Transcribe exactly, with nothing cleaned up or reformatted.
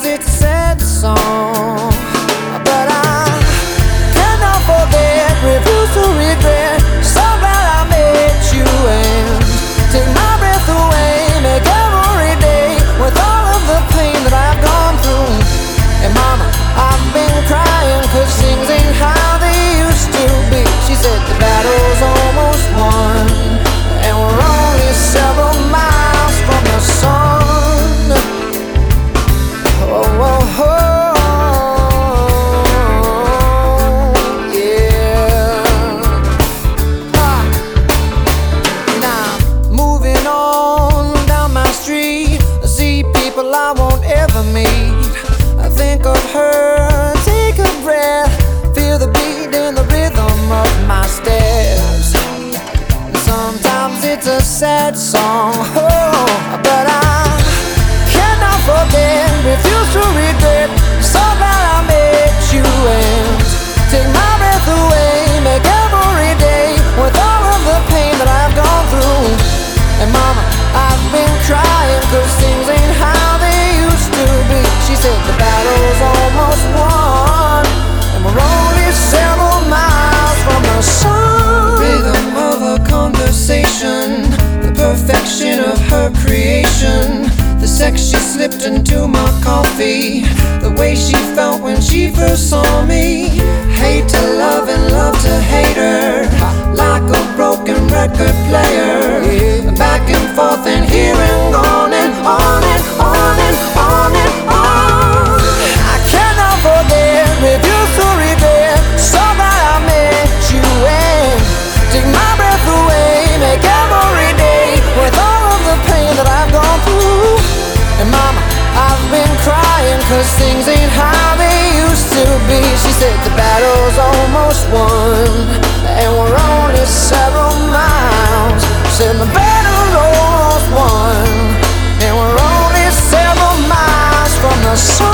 Sometimes it's a sad song, but I cannot forget, refuse to regret. So glad I met you and take my breath away, make every day with all of the pain that I've gone through. And mama, I've been crying cause things ain't how they used to be. She said the battle's almost won and we're only several miles from the sun. Oh, oh, oh, yeah. Ah. Now, moving on down my street, I see people I won't ever meet. I think of her, take a breath, feel the beat and the rhythm of my steps. Sometimes it's a sad song, oh, but I cannot forget, refuse to regret. So glad I met you and take my breath away, make every day with all of the pain that I've gone through. And mama, I've been crying cause things ain't how they used to be. She said the battle's almost won and we're only several miles from the sun. The rhythm of her conversation, the perfection of her creation, the sex she slipped into my coffee, the way she felt when she first saw me. Hate to love and love to hate her, like a broken record player, back and forth and here and on and on and on and on and on. I cannot forget, refuse to regret. So glad I met you and take my breath away, make every day with all of the pain that I've gone through. And mama, I've been crying cause things ain't how they used to be. She said the battle's almost won and we're only several miles. Said the battle's almost won and we're only several miles from the sun.